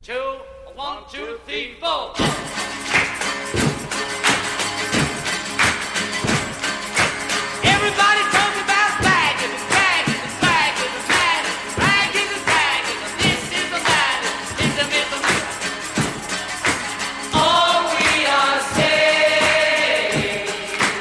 two, one, two, three, four. Everybody talking about bagging and bagging and bagging and bagging, bagging and bagging, and this is a man, it's a myth. All we are saying.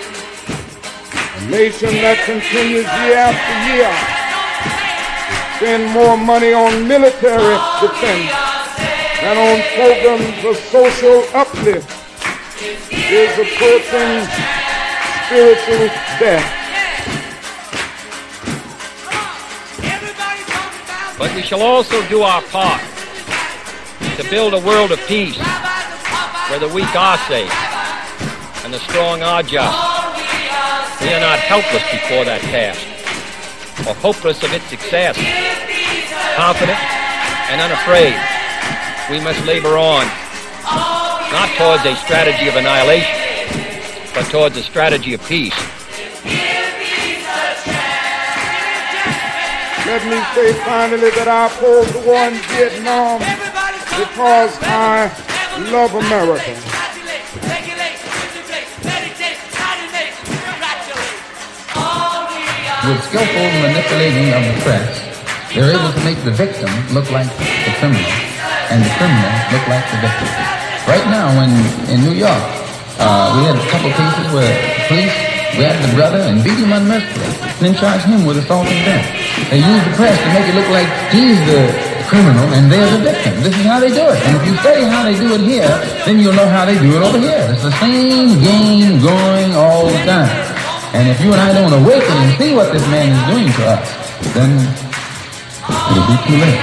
A nation that continues year after year to spend more money on military defense than on programs of social uplift is approaching spiritual death. But we shall also do our part to build a world of peace where the weak are safe and the strong are just. We are not helpless before that task or hopeless of its success. Confident and unafraid, we must labor on, not towards a strategy of annihilation, but towards a strategy of peace. Let me say finally that I opposed the war in Vietnam because I love America. With skillful manipulating of the press, they're able to make the victim look like the criminal, and the criminal look like the victim. Right now, in New York, we had a couple cases where the police grabbed the brother and beat him unmercifully, then charged him with assault and death. They use the press to make it look like he's the criminal and they're the victim. This is how they do it. And if you study how they do it here, then you'll know how they do it over here. It's the same game going all the time. And if you and I don't awaken and see what this man is doing to us, then it'll be too late.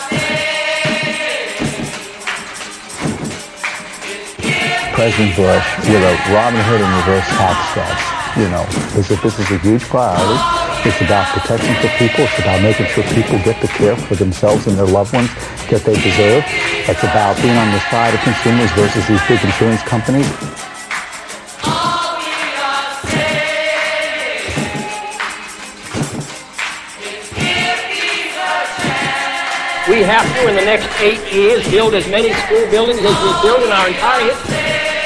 President Bush with a Robin Hood and reverse tax cuts, as if this is a huge priority. It's about protection for people. It's about making sure people get the care for themselves and their loved ones that they deserve. It's about being on the side of consumers versus these big insurance companies. We have to, in the next 8 years, build as many school buildings as we build in our entire history.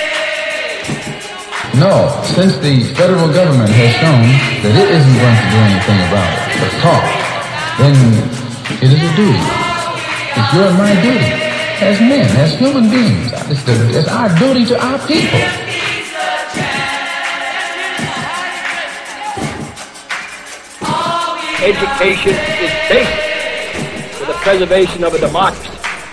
No, since the federal government has shown that it isn't going to do anything about it, but talk, then it is a duty. It's your and my duty as men, as human beings. It's our duty to our people. Education is basic for the preservation of a democracy.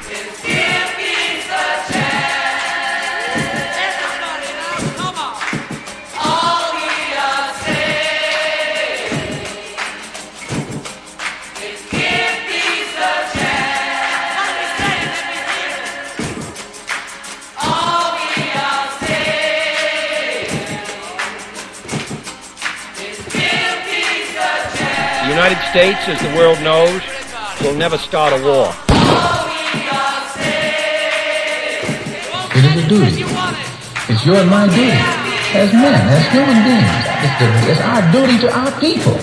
The United States, as the world knows, will never start a war. It is a duty. It's your and my duty as men, as human beings. It's our duty to our people.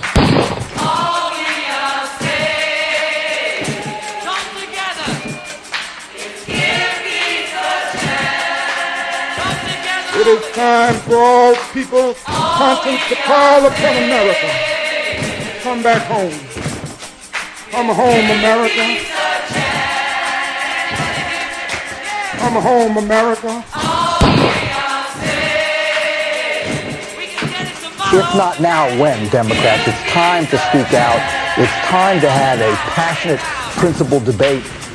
It is time for all people's conscience to call upon America. Come back home. Come home, America. Come home, America. If not now, when, Democrats? It's time to speak out. It's time to have a passionate, principled debate